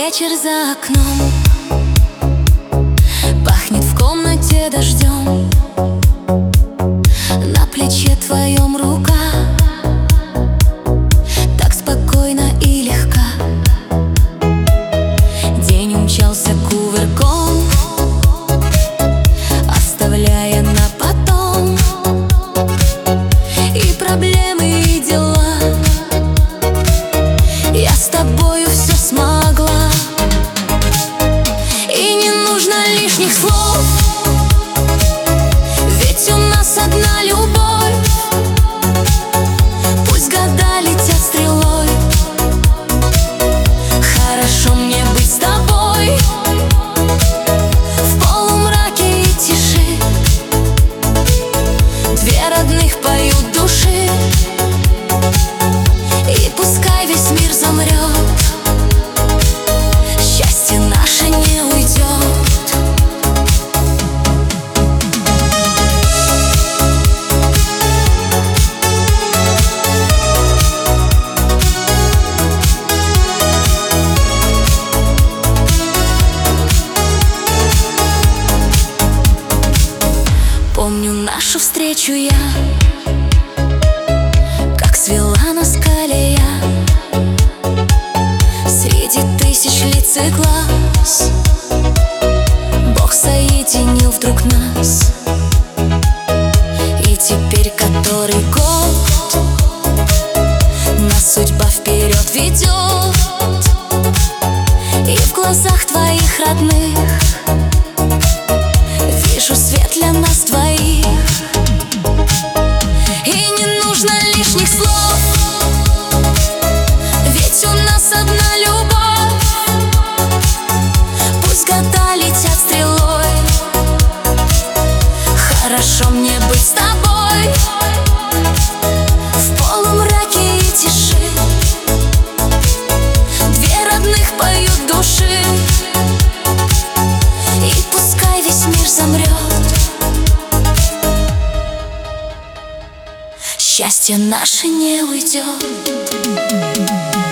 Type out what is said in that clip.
вечер за окном, пахнет в комнате дождем, на плече твоем рука, так спокойно и легка. День умчался кувырком, оставляя на потом и проблемы, и дела. Я с тобою все смогла, и не нужно лишних слов, ведь у нас одна любовь. Пусть года летят стрелой, хорошо мне быть с тобой. В полумраке и тиши две родных поют души, и пускай весь мир замрет, счастье наше не уйдет. Помню нашу встречу я, как свела нас колея среди тысяч лиц и глаз. Бог соединил вдруг нас, и теперь который год нас судьба вперед ведет. И в глазах твоих родных вижу свет для нас двоих, и не нужно лишних слов, ведь у нас одна любовь. Пусть года летят стрелой, хорошо мне быть с тобой. В полумраке и тиши две родных поют души, и пускай весь мир замрет, счастье наше не уйдет.